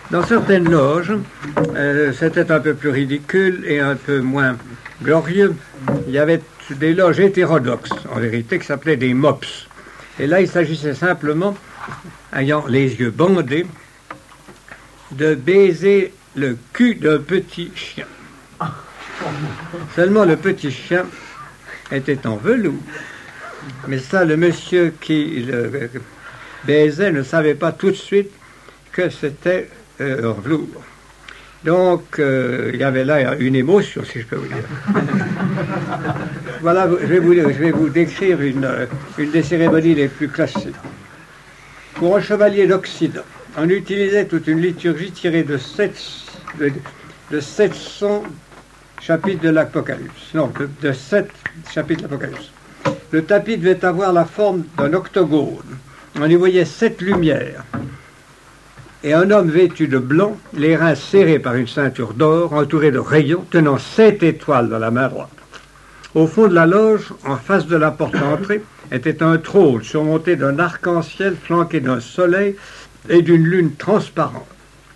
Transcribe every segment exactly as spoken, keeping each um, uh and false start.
Dans certaines loges, euh, c'était un peu plus ridicule et un peu moins glorieux. Il y avait des loges hétérodoxes, en vérité, qui s'appelaient des mops. Et là, il s'agissait simplement, ayant les yeux bandés, de baiser le cul d'un petit chien. Seulement, le petit chien était en velours. Mais ça, le monsieur qui le baisait ne savait pas tout de suite que c'était euh, en velours. Donc, euh, il y avait là une émotion, si je peux vous dire. Voilà, je vais vous, je vais vous décrire une, une des cérémonies les plus classiques. Pour un chevalier d'Occident, on utilisait toute une liturgie tirée de, sept, de, de sept cents chapitres de l'Apocalypse. Non, de, de sept chapitres de l'Apocalypse. Le tapis devait avoir la forme d'un octogone. On y voyait sept lumières. Et un homme vêtu de blanc, les reins serrés par une ceinture d'or, entouré de rayons, tenant sept étoiles dans la main droite. Au fond de la loge, en face de la porte d'entrée, était un trône surmonté d'un arc-en-ciel flanqué d'un soleil et d'une lune transparente.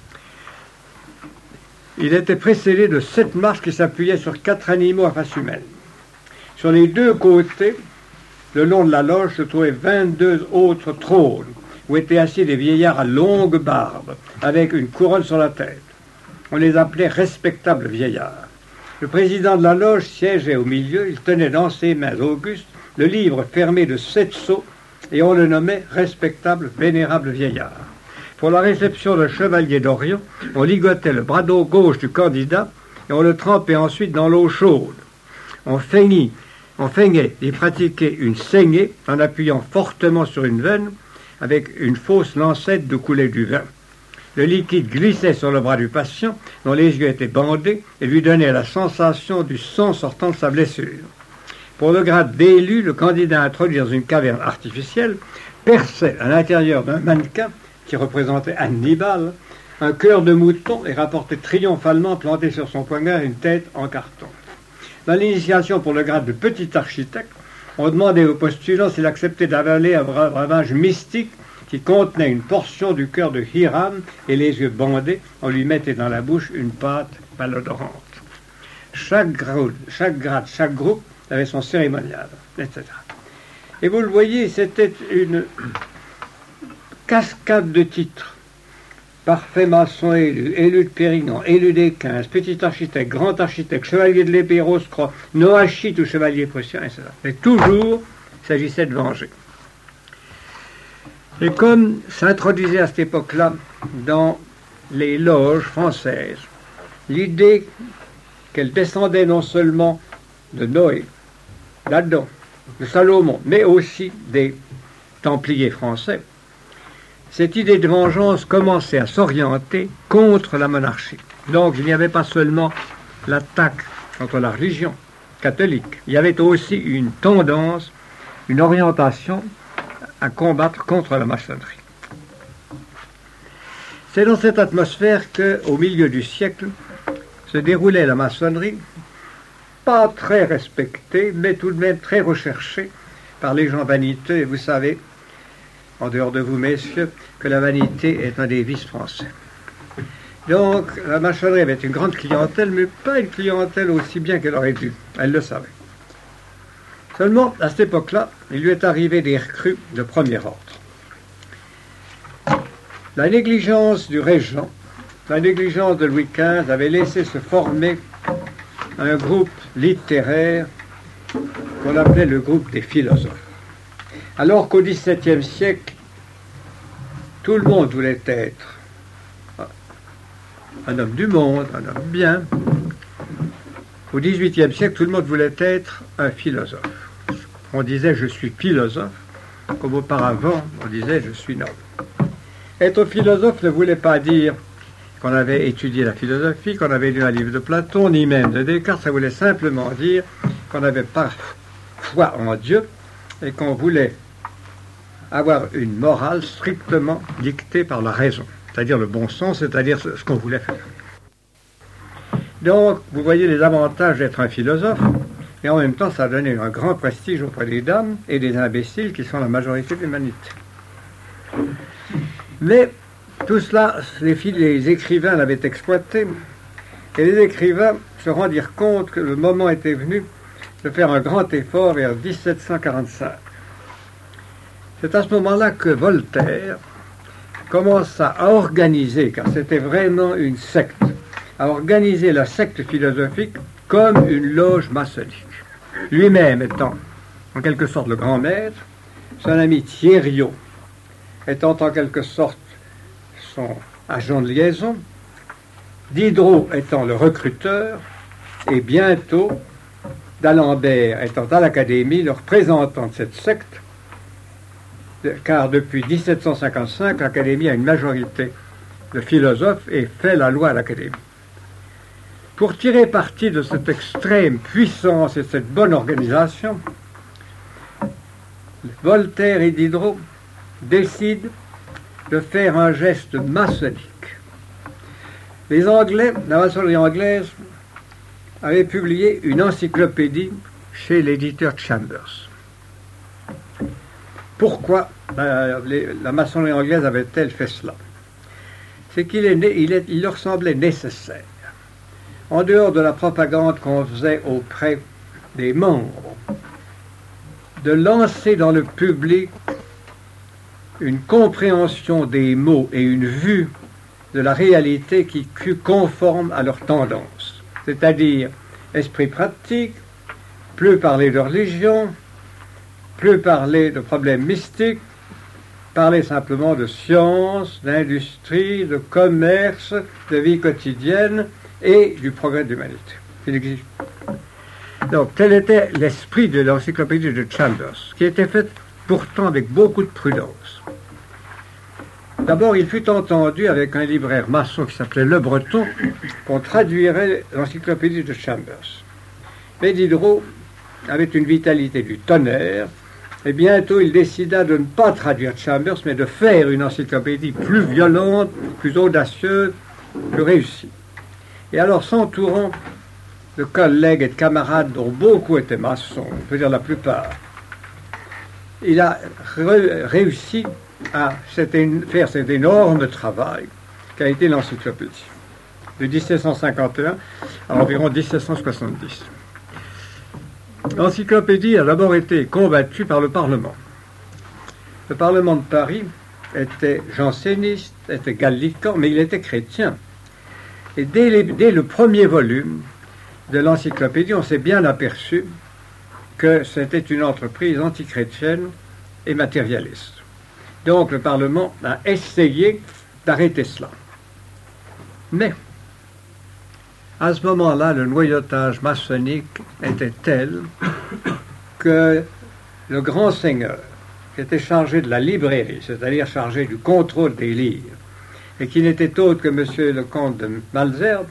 Il était précédé de sept marches qui s'appuyaient sur quatre animaux à face humaine. Sur les deux côtés, le long de la loge, se trouvaient vingt-deux autres trônes, où étaient assis des vieillards à longue barbe, avec une couronne sur la tête. On les appelait respectables vieillards. Le président de la loge siégeait au milieu, il tenait dans ses mains augustes le livre fermé de sept sceaux, et on le nommait respectable vénérable vieillard. Pour la réception d'un chevalier d'Orient, on ligotait le bras gauche du candidat, et on le trempait ensuite dans l'eau chaude. On feignit, on feignait d'y pratiquer une saignée en appuyant fortement sur une veine, avec une fausse lancette de couler du vin. Le liquide glissait sur le bras du patient, dont les yeux étaient bandés, et lui donnait la sensation du sang sortant de sa blessure. Pour le grade d'élu, le candidat introduit dans une caverne artificielle perçait à l'intérieur d'un mannequin, qui représentait Hannibal, un cœur de mouton et rapportait triomphalement planté sur son poignard une tête en carton. Dans l'initiation pour le grade de petit architecte, on demandait au postulant s'il acceptait d'avaler un breuvage mystique qui contenait une portion du cœur de Hiram, et les yeux bandés, on lui mettait dans la bouche une pâte malodorante. Chaque grade, chaque grade, chaque groupe avait son cérémonial, et cetera. Et vous le voyez, c'était une cascade de titres. Parfait maçon élu, élu de Pérignon, élu des quinze, petit architecte, grand architecte, chevalier de l'épée rose-croix, noachite ou chevalier prussien, et cetera. Mais toujours, il s'agissait de venger. Et comme s'introduisait à cette époque-là dans les loges françaises l'idée qu'elle descendait non seulement de Noé, d'Adam, de Salomon, mais aussi des Templiers français, cette idée de vengeance commençait à s'orienter contre la monarchie. Donc il n'y avait pas seulement l'attaque contre la religion catholique, il y avait aussi une tendance, une orientation à combattre contre la maçonnerie. C'est dans cette atmosphère qu'au milieu du siècle se déroulait la maçonnerie, pas très respectée, mais tout de même très recherchée par les gens vaniteux, et vous savez, en dehors de vous, messieurs, que la vanité est un des vices français. Donc, la maçonnerie avait une grande clientèle, mais pas une clientèle aussi bien qu'elle aurait dû. Elle le savait. Seulement, à cette époque-là, il lui est arrivé des recrues de premier ordre. La négligence du régent, la négligence de Louis quinze avait laissé se former un groupe littéraire qu'on appelait le groupe des philosophes. Alors qu'au dix-septième siècle, tout le monde voulait être un homme du monde, un homme bien. Au dix-huitième siècle, tout le monde voulait être un philosophe. On disait « je suis philosophe », comme auparavant, on disait « je suis noble ». Être philosophe ne voulait pas dire qu'on avait étudié la philosophie, qu'on avait lu un livre de Platon, ni même de Descartes. Ça voulait simplement dire qu'on n'avait pas foi en Dieu et qu'on voulait avoir une morale strictement dictée par la raison, c'est-à-dire le bon sens, c'est-à-dire ce, ce qu'on voulait faire. Donc, vous voyez les avantages d'être un philosophe, et en même temps, ça a donné un grand prestige auprès des dames et des imbéciles qui sont la majorité de l'humanité. Mais Tout cela, les, les écrivains l'avaient exploité, et les écrivains se rendirent compte que le moment était venu de faire un grand effort vers dix-sept cent quarante-cinq. C'est à ce moment-là que Voltaire commença à organiser, car c'était vraiment une secte, à organiser la secte philosophique comme une loge maçonnique. Lui-même étant en quelque sorte le grand maître, son ami Thierriot étant en quelque sorte son agent de liaison, Diderot étant le recruteur, et bientôt d'Alembert étant à l'Académie le représentant de cette secte, car depuis dix-sept cent cinquante-cinq, l'Académie a une majorité de philosophes et fait la loi à l'Académie. Pour tirer parti de cette extrême puissance et cette bonne organisation, Voltaire et Diderot décident de faire un geste maçonnique. Les Anglais, la maçonnerie anglaise, avaient publié une encyclopédie chez l'éditeur Chambers. Pourquoi la, la maçonnerie anglaise avait-elle fait cela? C'est qu'il est, il est, il leur semblait nécessaire, en dehors de la propagande qu'on faisait auprès des membres, de lancer dans le public une compréhension des mots et une vue de la réalité qui fut conforme à leur tendance, c'est-à-dire esprit pratique, plus parler de religion, plus parler de problèmes mystiques, parler simplement de science, d'industrie, de commerce, de vie quotidienne et du progrès de l'humanité. Donc, tel était l'esprit de l'encyclopédie de Chambers, qui était faite pourtant avec beaucoup de prudence. D'abord, il fut entendu avec un libraire maçon qui s'appelait Le Breton qu'on traduirait l'encyclopédie de Chambers. Mais Diderot avait une vitalité du tonnerre, et bientôt il décida de ne pas traduire Chambers, mais de faire une encyclopédie plus violente, plus audacieuse, plus réussie. Et alors, s'entourant de collègues et de camarades dont beaucoup étaient maçons, on peut dire la plupart, il a re- réussi à cette, faire cet énorme travail qu'a été l'encyclopédie, de dix-sept cent cinquante et un à environ dix-sept cent soixante-dix. L'encyclopédie a d'abord été combattue par le Parlement. Le Parlement de Paris était janséniste, était gallican, mais il était chrétien. Et dès, les, dès le premier volume de l'encyclopédie, on s'est bien aperçu que c'était une entreprise antichrétienne et matérialiste. Donc le Parlement a essayé d'arrêter cela. Mais, à ce moment-là, le noyautage maçonnique était tel que le grand seigneur, qui était chargé de la librairie, c'est-à-dire chargé du contrôle des livres, et qui n'était autre que M. le comte de Malesherbes,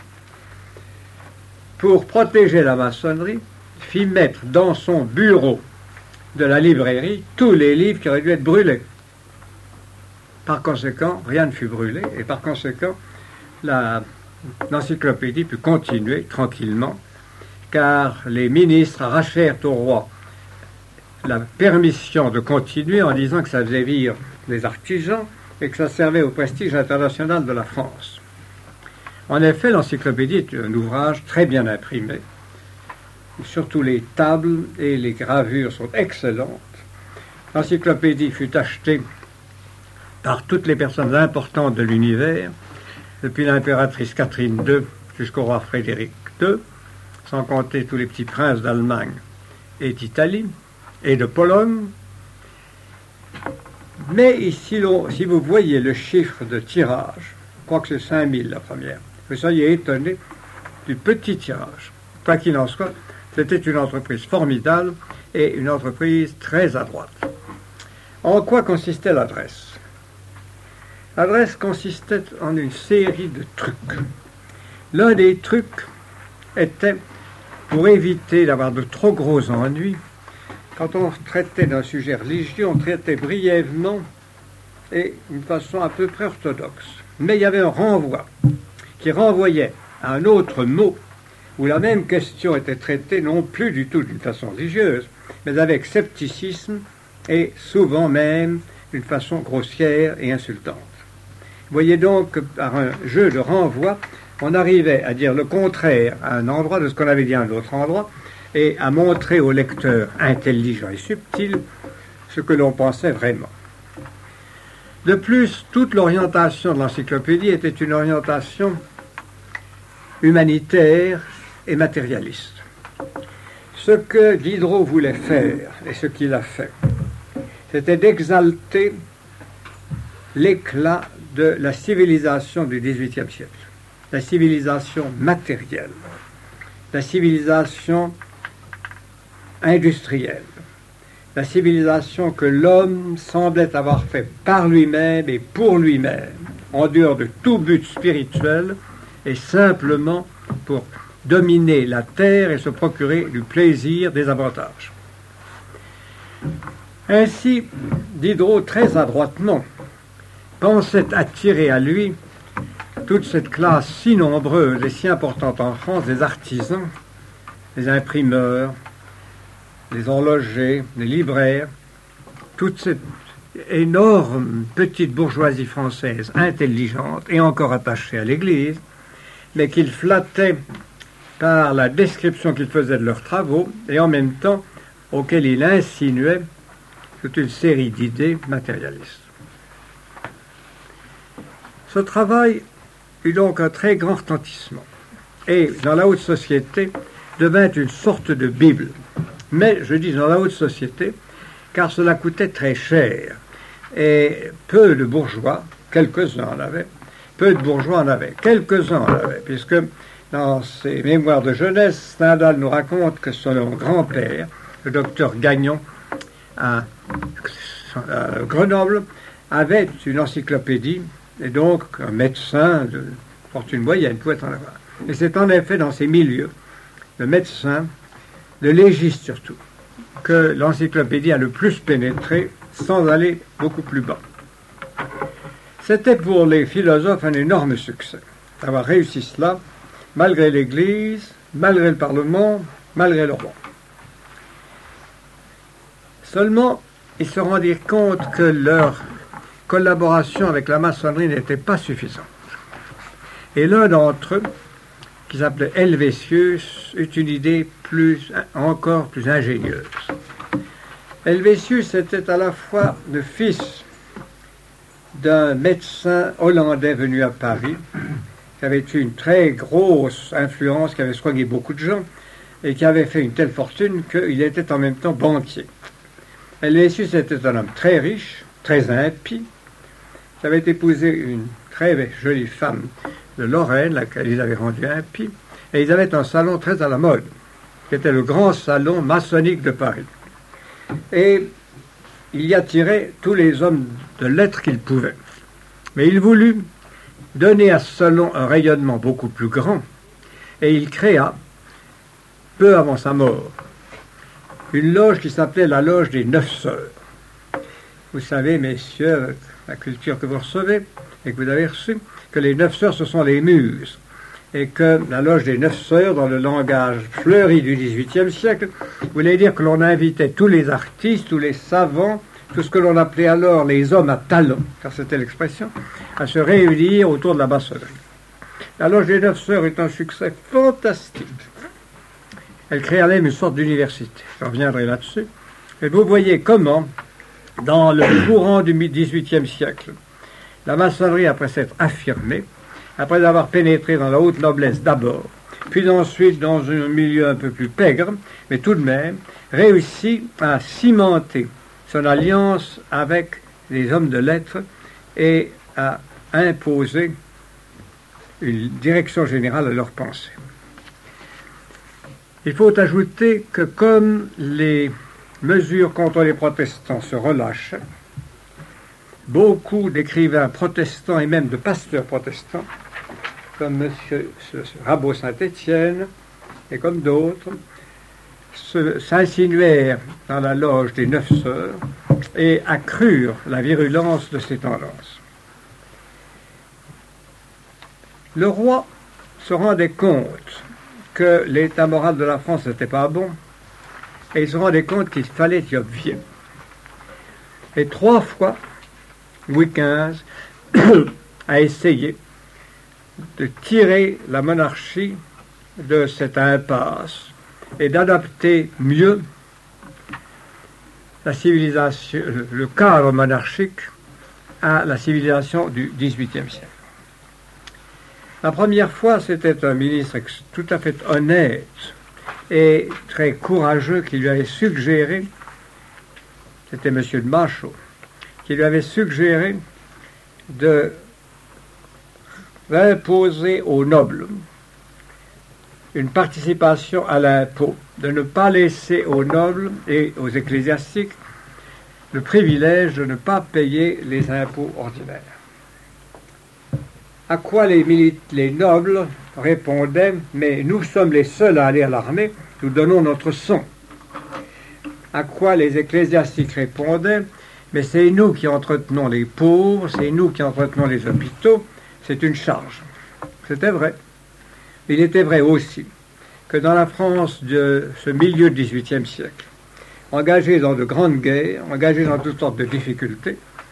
pour protéger la maçonnerie, fit mettre dans son bureau de la librairie tous les livres qui auraient dû être brûlés. Par conséquent, rien ne fut brûlé, et par conséquent, la, l'encyclopédie put continuer tranquillement, car les ministres arrachèrent au roi la permission de continuer en disant que ça faisait vivre les artisans et que ça servait au prestige international de la France. En effet, l'encyclopédie est un ouvrage très bien imprimé. Surtout les tables et les gravures sont excellentes. L'encyclopédie fut achetée par toutes les personnes importantes de l'univers, depuis l'impératrice Catherine deux jusqu'au roi Frédéric deux, sans compter tous les petits princes d'Allemagne et d'Italie et de Pologne. Mais ici, si vous voyez le chiffre de tirage, je crois que c'est cinq mille la première, vous seriez étonné du petit tirage. Quoi qu'il en soit, c'était une entreprise formidable et une entreprise très adroite. En quoi consistait l'adresse? L'adresse consistait en une série de trucs. L'un des trucs était, pour éviter d'avoir de trop gros ennuis, quand on traitait d'un sujet religieux, on traitait brièvement et d'une façon à peu près orthodoxe. Mais il y avait un renvoi qui renvoyait à un autre mot où la même question était traitée non plus du tout d'une façon religieuse, mais avec scepticisme et souvent même d'une façon grossière et insultante. voyez donc que par un jeu de renvoi, on arrivait à dire le contraire à un endroit de ce qu'on avait dit à un autre endroit, et à montrer au lecteur intelligent et subtil ce que l'on pensait vraiment. De plus, toute l'orientation de l'encyclopédie était une orientation humanitaire et matérialiste. Ce que Diderot voulait faire, et ce qu'il a fait, c'était d'exalter l'éclat de la civilisation du dix-huitième siècle, la civilisation matérielle, la civilisation industrielle, la civilisation que l'homme semblait avoir fait par lui-même et pour lui-même, en dehors de tout but spirituel, et simplement pour dominer la terre et se procurer du plaisir, des avantages. Ainsi, Diderot, très adroitement, pensait attirer à lui toute cette classe si nombreuse et si importante en France des artisans, les imprimeurs, les horlogers, les libraires, toute cette énorme petite bourgeoisie française intelligente et encore attachée à l'Église, mais qu'il flattait par la description qu'il faisait de leurs travaux et en même temps auquel il insinuait toute une série d'idées matérialistes. Ce travail eut donc un très grand retentissement et dans la haute société devint une sorte de Bible. Mais je dis dans la haute société car cela coûtait très cher et peu de bourgeois, quelques-uns en avaient, peu de bourgeois en avaient, quelques-uns en avaient, puisque dans ses mémoires de jeunesse, Stendhal nous raconte que son grand-père, le docteur Gagnon, à, à Grenoble, avait une encyclopédie, et donc un médecin de fortune moyenne pouvait en avoir. Et c'est en effet dans ces milieux, de médecins, de légistes surtout, que l'encyclopédie a le plus pénétré sans aller beaucoup plus bas. C'était pour les philosophes un énorme succès d'avoir réussi cela, malgré l'Église, malgré le Parlement, malgré le roi. Seulement, ils se rendirent compte que leur collaboration avec la maçonnerie n'était pas suffisante. Et l'un d'entre eux, qui s'appelait Helvétius, eut une idée plus, encore plus ingénieuse. Helvétius était à la fois le fils d'un médecin hollandais venu à Paris, qui avait eu une très grosse influence, qui avait soigné beaucoup de gens, et qui avait fait une telle fortune qu'il était en même temps banquier. Helvétius était un homme très riche, très impie, qui avait épousé une très jolie femme de Lorraine, laquelle ils avaient rendu impie, et ils avaient un salon très à la mode, qui était le grand salon maçonnique de Paris. Et il y attirait tous les hommes de lettres qu'il pouvait. Mais il voulut donner à ce salon un rayonnement beaucoup plus grand, et il créa, peu avant sa mort, une loge qui s'appelait la loge des Neuf Sœurs. Vous savez, messieurs, avec la culture que vous recevez et que vous avez reçue, que les Neuf Sœurs, ce sont les muses, et que la loge des Neuf Sœurs, dans le langage fleuri du dix-huitième siècle, voulait dire que l'on invitait tous les artistes, tous les savants, tout ce que l'on appelait alors les hommes à talent, car c'était l'expression, à se réunir autour de la maçonnerie. La loge des Neuf Sœurs est un succès fantastique. Elle créa même une sorte d'université. Je reviendrai là-dessus. Et vous voyez comment, dans le courant du dix-huitième siècle, la maçonnerie, après s'être affirmée, après avoir pénétré dans la haute noblesse d'abord, puis ensuite dans un milieu un peu plus pègre, mais tout de même, réussit à cimenter son alliance avec les hommes de lettres et à imposer une direction générale à leurs pensées. Il faut ajouter que comme les mesures contre les protestants se relâchent, beaucoup d'écrivains protestants et même de pasteurs protestants, comme M. Rabot Saint-Étienne et comme d'autres, s'insinuèrent dans la loge des Neuf Sœurs et accrurent la virulence de ces tendances. Le roi se rendait compte que l'état moral de la France n'était pas bon, et il se rendait compte qu'il fallait y obvier. Et trois fois, Louis quinze a essayé de tirer la monarchie de cette impasse et d'adapter mieux la civilisation, le cadre monarchique à la civilisation du dix-huitième siècle. La première fois, c'était un ministre tout à fait honnête et très courageux qui lui avait suggéré, c'était M. de Machaut, qui lui avait suggéré de d'imposer aux nobles une participation à l'impôt, de ne pas laisser aux nobles et aux ecclésiastiques le privilège de ne pas payer les impôts ordinaires. À quoi les, milita- les nobles répondaient « Mais nous sommes les seuls à aller à l'armée, nous donnons notre sang ». À quoi les ecclésiastiques répondaient « Mais c'est nous qui entretenons les pauvres, c'est nous qui entretenons les hôpitaux, c'est une charge ». C'était vrai. Il était vrai aussi que dans la France de ce milieu du dix-huitième siècle, engagée dans de grandes guerres, engagée dans toutes sortes de difficultés,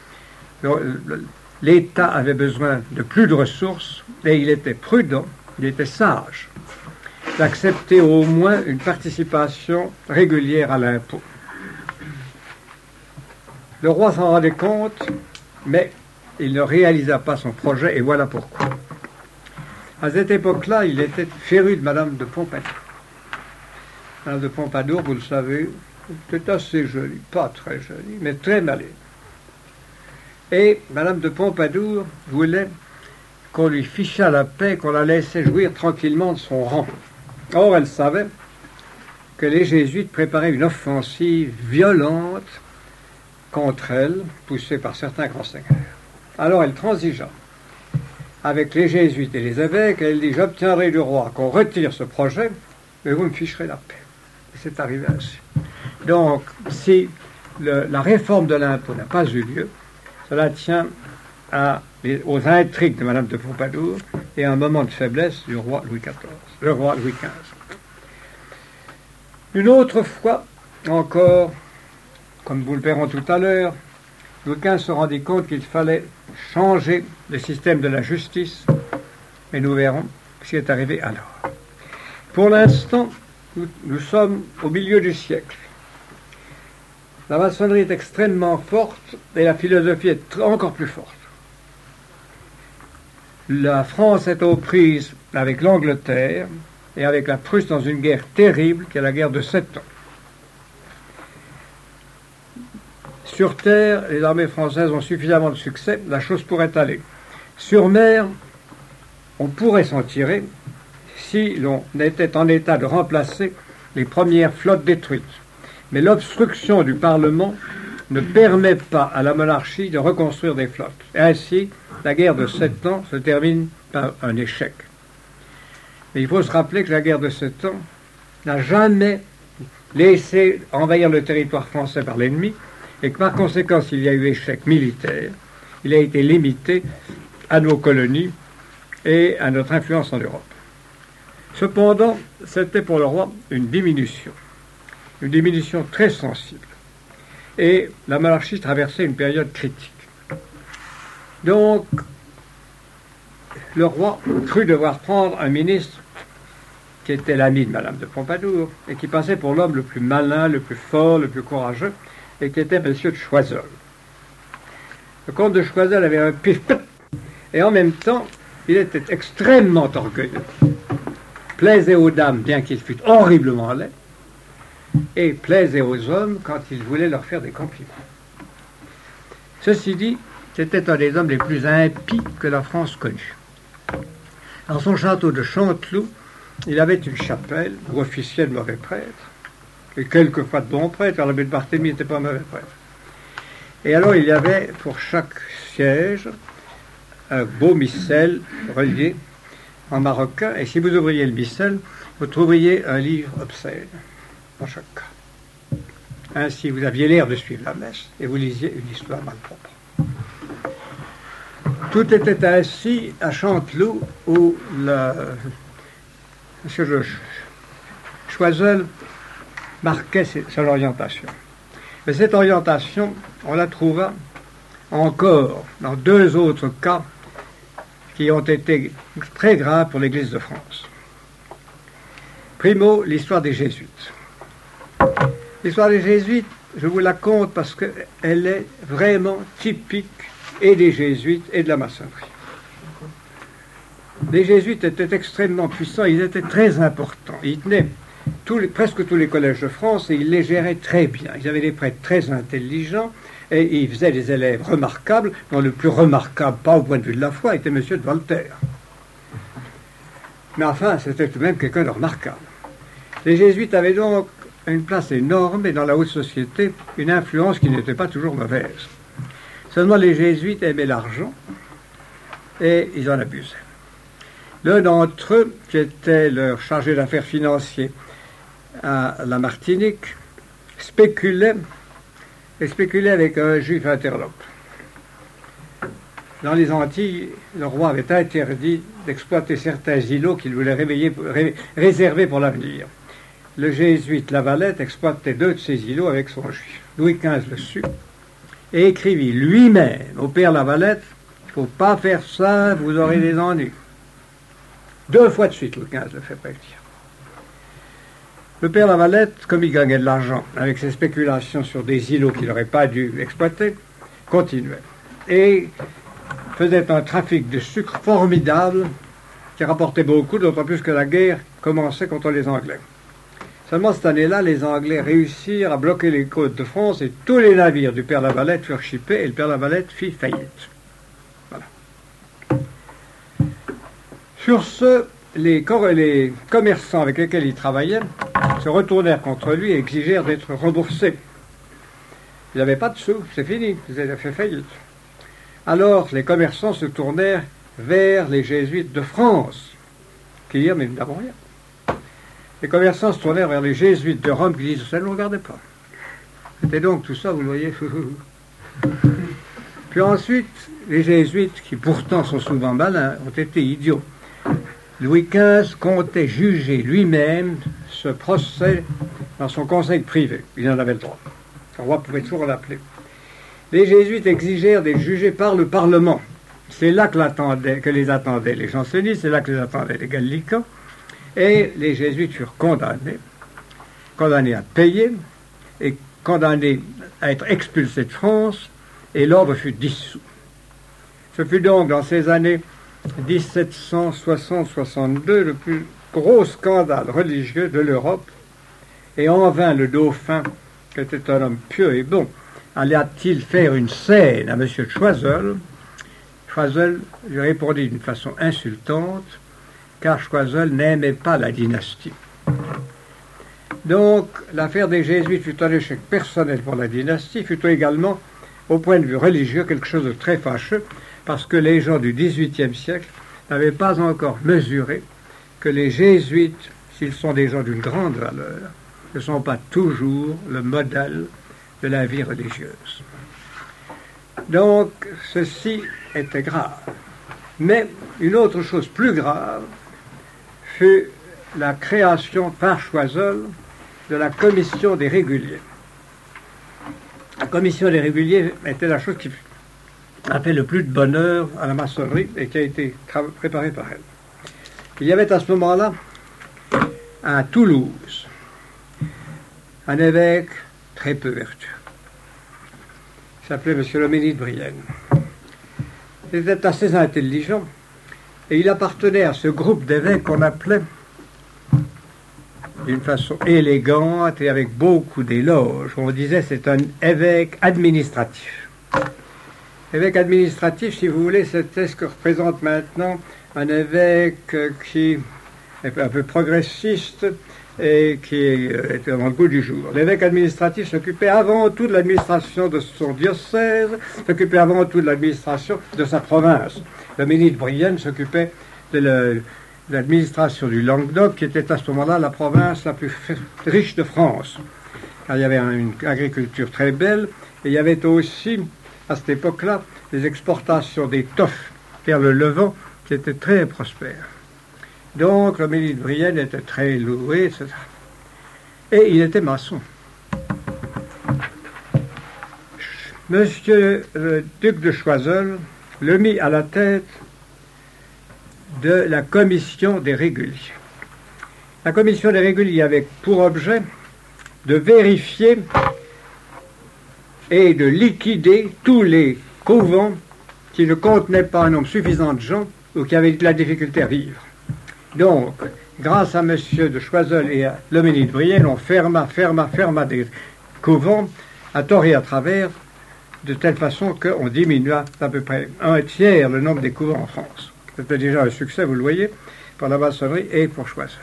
l'État avait besoin de plus de ressources et il était prudent, il était sage d'accepter au moins une participation régulière à l'impôt. Le roi s'en rendait compte, mais il ne réalisa pas son projet et voilà pourquoi. À cette époque-là, il était féru de Madame de Pompadour. Madame de Pompadour, vous le savez, était assez jolie, pas très jolie, mais très maligne. Et Madame de Pompadour voulait qu'on lui fichât la paix, qu'on la laissait jouir tranquillement de son rang. Or, elle savait que les jésuites préparaient une offensive violente contre elle, poussée par certains grands seigneurs. Alors, elle transigea avec les jésuites et les évêques, elle dit « J'obtiendrai du roi qu'on retire ce projet, mais vous me ficherez la paix. » Et c'est arrivé ainsi. Donc, si le, la réforme de l'impôt n'a pas eu lieu, cela tient à, les, aux intrigues de Madame de Pompadour et à un moment de faiblesse du roi Louis quatorze, le roi Louis quinze. Une autre fois encore, comme vous le verrons tout à l'heure, Louis quinze se rendit compte qu'il fallait changer le système de la justice, et nous verrons ce qui est arrivé alors. Pour l'instant, nous, nous sommes au milieu du siècle. La maçonnerie est extrêmement forte et la philosophie est encore plus forte. La France est aux prises avec l'Angleterre et avec la Prusse dans une guerre terrible qui est la guerre de Sept Ans. Sur terre, les armées françaises ont suffisamment de succès, la chose pourrait aller. Sur mer, on pourrait s'en tirer si l'on était en état de remplacer les premières flottes détruites. Mais l'obstruction du Parlement ne permet pas à la monarchie de reconstruire des flottes. Et ainsi, la guerre de Sept Ans se termine par un échec. Mais il faut se rappeler que la guerre de Sept Ans n'a jamais laissé envahir le territoire français par l'ennemi, et que par conséquent, s'il y a eu échec militaire, il a été limité à nos colonies et à notre influence en Europe. Cependant, c'était pour le roi une diminution, une diminution très sensible. Et la monarchie traversait une période critique. Donc, le roi crut devoir prendre un ministre qui était l'ami de Madame de Pompadour et qui passait pour l'homme le plus malin, le plus fort, le plus courageux, et qui était M. de Choiseul. Le comte de Choiseul avait un pif-pif, et en même temps, il était extrêmement orgueilleux, plaisait aux dames, bien qu'il fût horriblement laid, et plaisait aux hommes quand il voulait leur faire des compliments. Ceci dit, c'était un des hommes les plus impies que la France connut. Dans son château de Chanteloup, il avait une chapelle où officiaient de mauvais prêtres, et quelquefois de bons prêtres, car l'abbé de Barthélemy n'était pas un mauvais prêtre. Et alors il y avait pour chaque siège un beau missel relié en marocain, et si vous ouvriez le missel, vous trouveriez un livre obscène dans chaque cas. Ainsi, vous aviez l'air de suivre la messe, et vous lisiez une histoire malpropre. Tout était ainsi à Chanteloup, où la, M. Choiseul marquait son orientation. Mais cette orientation, on la trouva encore dans deux autres cas qui ont été très graves pour l'Église de France. Primo, l'histoire des Jésuites. L'histoire des Jésuites, je vous la conte parce qu'elle est vraiment typique et des Jésuites et de la maçonnerie. Les Jésuites étaient extrêmement puissants, ils étaient très importants. Ils tenaient tous les, presque tous les collèges de France et ils les géraient très bien. Ils avaient des prêtres très intelligents et ils faisaient des élèves remarquables, dont le plus remarquable, pas au point de vue de la foi, était M. de Voltaire. Mais enfin, c'était tout de même quelqu'un de remarquable. Les Jésuites avaient donc une place énorme et dans la haute société, une influence qui n'était pas toujours mauvaise. Seulement les Jésuites aimaient l'argent et ils en abusaient. L'un d'entre eux, qui était leur chargé d'affaires financiers à la Martinique, spéculait, et spéculait avec un juif interlope. Dans les Antilles, le roi avait interdit d'exploiter certains îlots qu'il voulait réveiller, ré, réserver pour l'avenir. Le jésuite Lavalette exploitait deux de ces îlots avec son juif. Louis quinze le sut et écrivit lui-même au père Lavalette « Il ne faut pas faire ça, vous aurez des ennuis ». Deux fois de suite, Louis quinze le fait prévenir. Le père Lavalette, comme il gagnait de l'argent avec ses spéculations sur des îlots qu'il n'aurait pas dû exploiter, continuait. Et faisait un trafic de sucre formidable qui rapportait beaucoup, d'autant plus que la guerre commençait contre les Anglais. Seulement cette année-là, les Anglais réussirent à bloquer les côtes de France et tous les navires du père Lavalette furent chippés et le père Lavalette fit faillite. Voilà. Sur ce, les, les commerçants avec lesquels il travaillait se retournèrent contre lui et exigèrent d'être remboursés. Ils n'avaient pas de sous, c'est fini, ils avaient fait faillite. Alors les commerçants se tournèrent vers les jésuites de France, qui dirent « mais nous n'avons rien ». Les commerçants se tournèrent vers les jésuites de Rome, qui disent « ça ne nous regardait pas ». C'était donc tout ça, vous le voyez. Puis ensuite, les jésuites, qui pourtant sont souvent malins, ont été idiots. Louis quinze comptait juger lui-même ce procès dans son conseil privé. Il en avait le droit. Le roi pouvait toujours l'appeler. Les jésuites exigèrent d'être jugés par le Parlement. C'est là que, que les attendaient les jansénistes, c'est là que les attendaient les gallicans. Et les jésuites furent condamnés, condamnés à payer et condamnés à être expulsés de France, et l'ordre fut dissous. Ce fut donc dans ces années dix-sept cent soixante soixante-deux le plus gros scandale religieux de l'Europe, et en vain le dauphin, qui était un homme pieux et bon, allait-il faire une scène à M. de Choiseul. Choiseul lui répondit d'une façon insultante, car Choiseul n'aimait pas la dynastie. Donc, l'affaire des Jésuites fut un échec personnel pour la dynastie, fut également, au point de vue religieux, quelque chose de très fâcheux, parce que les gens du dix-huitième siècle n'avaient pas encore mesuré que les Jésuites, s'ils sont des gens d'une grande valeur, ne sont pas toujours le modèle de la vie religieuse. Donc, ceci était grave. Mais une autre chose plus grave fut la création par Choiseul de la commission des réguliers. La commission des réguliers était la chose qui a fait le plus de bonheur à la maçonnerie et qui a été préparée par elle. Il y avait à ce moment-là, à Toulouse, un évêque très peu vertueux. Il s'appelait M. Loménie de Brienne. Il était assez intelligent et il appartenait à ce groupe d'évêques qu'on appelait d'une façon élégante et avec beaucoup d'éloges. On disait c'est un évêque administratif. Évêque administratif, si vous voulez, c'était ce que représente maintenant un évêque qui est un peu progressiste et qui était dans le goût du jour. L'évêque administratif s'occupait avant tout de l'administration de son diocèse, s'occupait avant tout de l'administration de sa province. Le ministre de Brienne s'occupait de, le, de l'administration du Languedoc, qui était à ce moment-là la province la plus riche de France. Car il y avait une agriculture très belle, et il y avait aussi, à cette époque-là, des exportations d'étoffes vers le Levant, qui étaient très prospères. Donc, le ministre de Brienne était très loué, et cetera. Et il était maçon. Monsieur le duc de Choiseul le mit à la tête de la commission des réguliers. La commission des réguliers avait pour objet de vérifier et de liquider tous les couvents qui ne contenaient pas un nombre suffisant de gens ou qui avaient de la difficulté à vivre. Donc, grâce à M. de Choiseul et à Loménie de Brienne, on ferma, ferma, ferma des couvents à tort et à travers, de telle façon qu'on diminua d'à peu près un tiers le nombre des couvents en France. C'était déjà un succès, vous le voyez, pour la maçonnerie et pour Choiseul.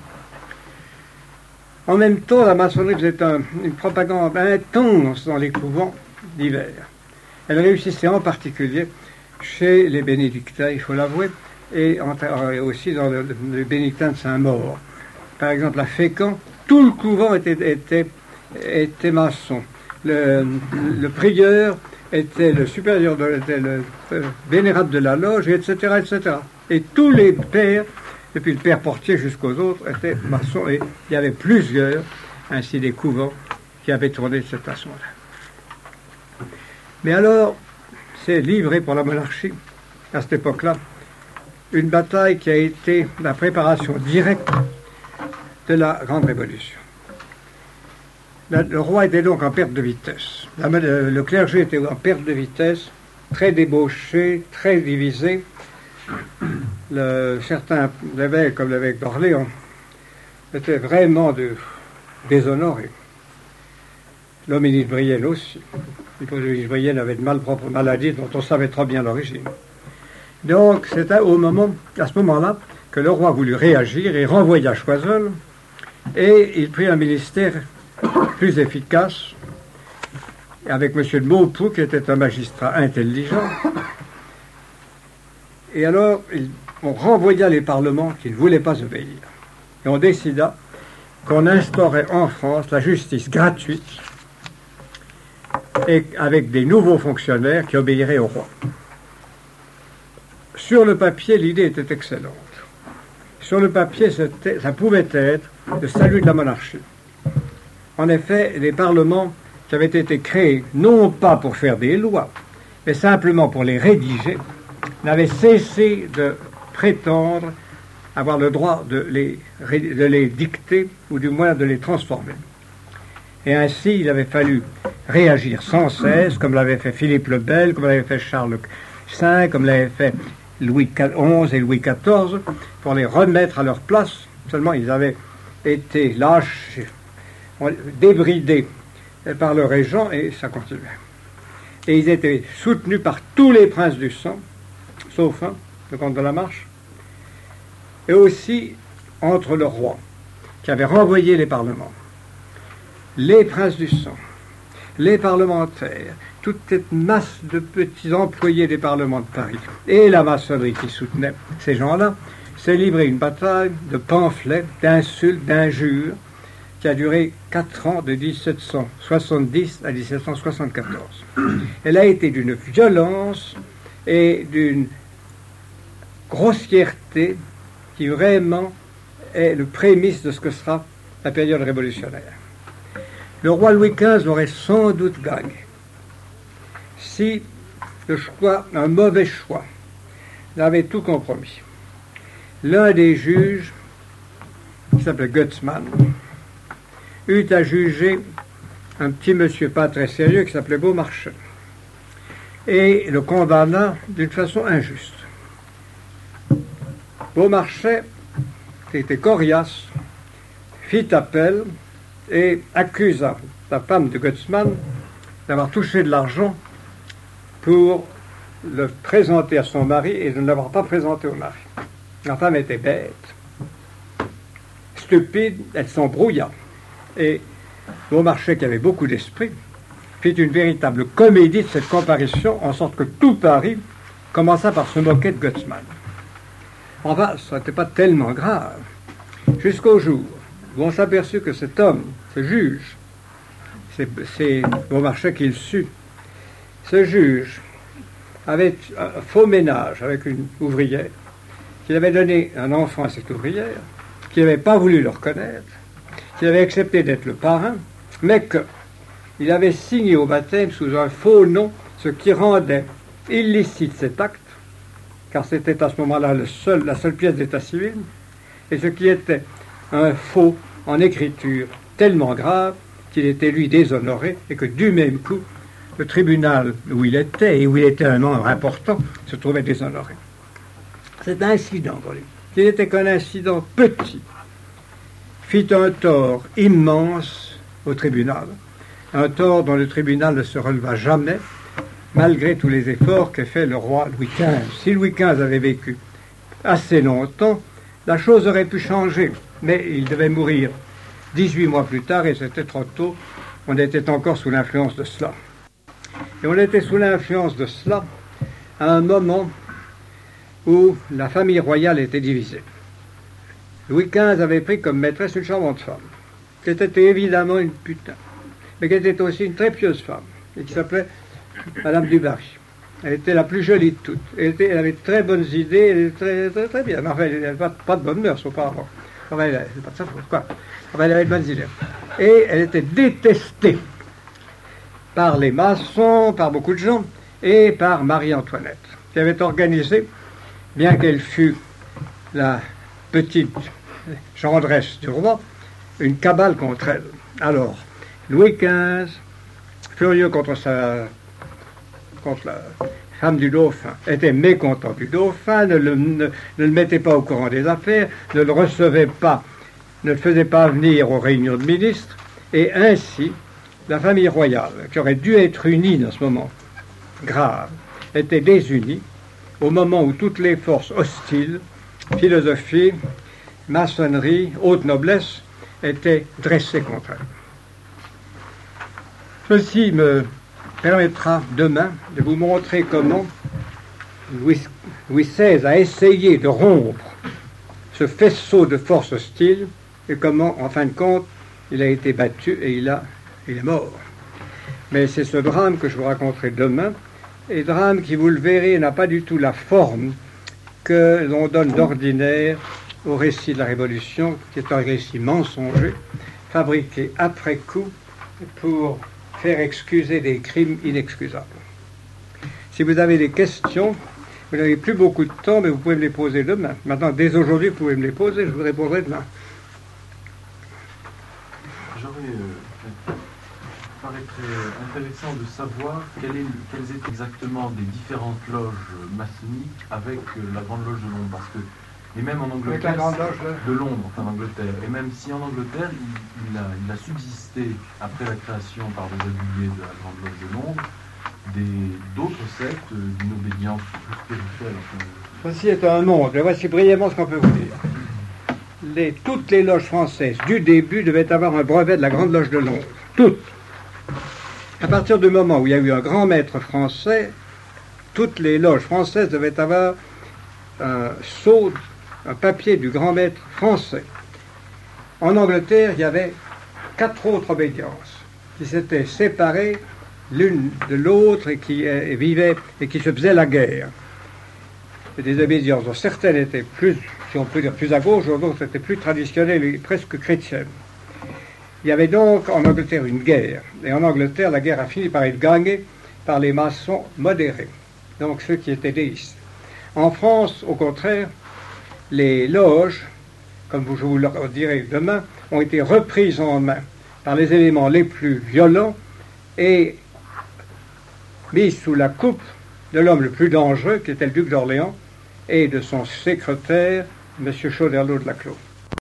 En même temps, la maçonnerie faisait un, une propagande intense dans les couvents d'hiver. Elle réussissait en particulier chez les bénédictins, il faut l'avouer, et aussi dans le, le bénédictin de Saint-Maur. Par exemple, à Fécamp, tout le couvent était, était, était maçon. Le, le prieur était le supérieur, de, était le, le vénérable de la loge, et cetera, et cetera. Et tous les pères, depuis le père portier jusqu'aux autres, étaient maçons, et il y avait plusieurs, ainsi des couvents, qui avaient tourné de cette façon-là. Mais alors, c'est livré pour la monarchie, à cette époque-là, une bataille qui a été la préparation directe de la Grande Révolution. La, le roi était donc en perte de vitesse. La, le, le clergé était en perte de vitesse, très débauché, très divisé. Le, certains évêques, comme l'évêque d'Orléans, étaient vraiment de, déshonorés. Loménie de Brienne aussi. Loménie de Brienne avait de malpropres maladies dont on savait trop bien l'origine. Donc, c'était au moment, à ce moment-là que le roi voulut réagir et renvoya Choiseul, et il prit un ministère plus efficace, avec M. de Maupoux, qui était un magistrat intelligent. Et alors, il, on renvoya les parlements qui ne voulaient pas obéir. Et on décida qu'on instaurait en France la justice gratuite, et avec des nouveaux fonctionnaires qui obéiraient au roi. Sur le papier, l'idée était excellente. Sur le papier, ça pouvait être le salut de la monarchie. En effet, les parlements qui avaient été créés, non pas pour faire des lois, mais simplement pour les rédiger, n'avaient cessé de prétendre avoir le droit de les, de les dicter, ou du moins de les transformer. Et ainsi, il avait fallu réagir sans cesse, comme l'avait fait Philippe le Bel, comme l'avait fait Charles cinq, comme l'avait fait Louis onze et Louis quatorze, pour les remettre à leur place. Seulement, ils avaient été lâches, débridés par le régent, et ça continuait. Et ils étaient soutenus par tous les princes du sang, sauf un, le comte de la Marche, et aussi entre le roi, qui avait renvoyé les parlements, les princes du sang, les parlementaires, toute cette masse de petits employés des parlements de Paris, et la maçonnerie qui soutenait ces gens-là, s'est livré une bataille de pamphlets, d'insultes, d'injures, qui a duré quatre ans, de dix-sept cent soixante-dix à dix-sept cent soixante-quatorze. Elle a été d'une violence et d'une grossièreté qui vraiment est le prémisse de ce que sera la période révolutionnaire. Le roi Louis quinze l'aurait sans doute gagné si le choix, un mauvais choix, l'avait tout compromis. L'un des juges, qui s'appelait Gutzmann, eut à juger un petit monsieur pas très sérieux qui s'appelait Beaumarchais, et le condamna d'une façon injuste. Beaumarchais, qui était coriace, fit appel et accusa la femme de Gutzmann d'avoir touché de l'argent pour le présenter à son mari et de ne l'avoir pas présenté au mari. La femme était bête, stupide, elle s'embrouilla. Et Beaumarchais, qui avait beaucoup d'esprit, fit une véritable comédie de cette comparution, en sorte que tout Paris commença par se moquer de Gutzmann. Enfin, ça n'était pas tellement grave, jusqu'au jour où on s'aperçut que cet homme, ce juge, c'est, c'est Beaumarchais qui le sut, ce juge avait un faux ménage avec une ouvrière, qu'il avait donné un enfant à cette ouvrière, qui n'avait pas voulu le reconnaître, qu'il avait accepté d'être le parrain, mais qu'il avait signé au baptême sous un faux nom, ce qui rendait illicite cet acte, car c'était à ce moment-là le seul, la seule pièce d'état civil, et ce qui était un faux en écriture tellement grave qu'il était lui déshonoré, et que du même coup, le tribunal où il était, et où il était un membre important, se trouvait déshonoré. Cet incident, qui n'était qu'un incident petit, fit un tort immense au tribunal, un tort dont le tribunal ne se releva jamais, malgré tous les efforts qu'a fait le roi Louis quinze. Si Louis quinze avait vécu assez longtemps, la chose aurait pu changer, mais il devait mourir dix-huit mois plus tard, et c'était trop tôt. On était encore sous l'influence de cela. Et on était sous l'influence de cela à un moment où la famille royale était divisée. Louis quinze avait pris comme maîtresse une charmante femme, qui était évidemment une putain, mais qui était aussi une très pieuse femme, et qui s'appelait Madame du Barry. Elle était la plus jolie de toutes. Elle, était, elle avait de très bonnes idées, elle était très, très, très bien. Mais enfin, elle n'avait pas, pas de bonnes mœurs auparavant. Enfin, elle, c'est pas de sa faute, quoi. Enfin, elle avait de bonnes idées. Et elle était détestée par les maçons, par beaucoup de gens, et par Marie-Antoinette, qui avait organisé, bien qu'elle fût la petite gendre du roi, une cabale contre elle. Alors, Louis quinze, furieux contre sa contre la femme du dauphin, était mécontent du dauphin, ne le, ne, ne le mettait pas au courant des affaires, ne le recevait pas, ne le faisait pas venir aux réunions de ministres, et ainsi, la famille royale, qui aurait dû être unie dans ce moment grave, était désunie au moment où toutes les forces hostiles, philosophie, maçonnerie, haute noblesse, étaient dressées contre elle. Ceci me permettra demain de vous montrer comment Louis, Louis seize a essayé de rompre ce faisceau de forces hostiles et comment, en fin de compte, il a été battu et il, a, il est mort. Mais c'est ce drame que je vous raconterai demain, et drame qui, vous le verrez, n'a pas du tout la forme que l'on donne d'ordinaire au récit de la Révolution, qui est un récit mensonger, fabriqué après coup pour faire excuser des crimes inexcusables. Si vous avez des questions, vous n'avez plus beaucoup de temps, mais vous pouvez me les poser demain. Maintenant, dès aujourd'hui, vous pouvez me les poser, je vous répondrai demain. J'aurais, euh, il paraîtrait intéressant de savoir quelle est, quelles étaient exactement les différentes loges maçonniques avec euh, la Grande Loge de Londres, parce que et même en Angleterre, de Londres, enfin en Angleterre, et même si en Angleterre, il, il, a, il a subsisté, après la création par des habillés de la Grande Loge de Londres, des, d'autres sectes d'une obédience plus spirituelle. Enfin. Ceci est un monde, et voici brièvement ce qu'on peut vous dire. Les, toutes les loges françaises du début devaient avoir un brevet de la Grande Loge de Londres. Toutes. À partir du moment où il y a eu un grand maître français, toutes les loges françaises devaient avoir un sceau, un papier du grand maître français. En Angleterre, il y avait quatre autres obédiences qui s'étaient séparées l'une de l'autre et qui euh, vivaient et qui se faisaient la guerre. Et des obédiences dont certaines étaient plus, si on peut dire, plus à gauche, d'autres étaient plus traditionnelles et presque chrétiennes. Il y avait donc en Angleterre une guerre. Et en Angleterre, la guerre a fini par être gagnée par les maçons modérés, donc ceux qui étaient déistes. En France, au contraire, les loges, comme je vous le dirai demain, ont été reprises en main par les éléments les plus violents et mises sous la coupe de l'homme le plus dangereux, qui était le duc d'Orléans, et de son secrétaire, M. Choderlos de Laclos.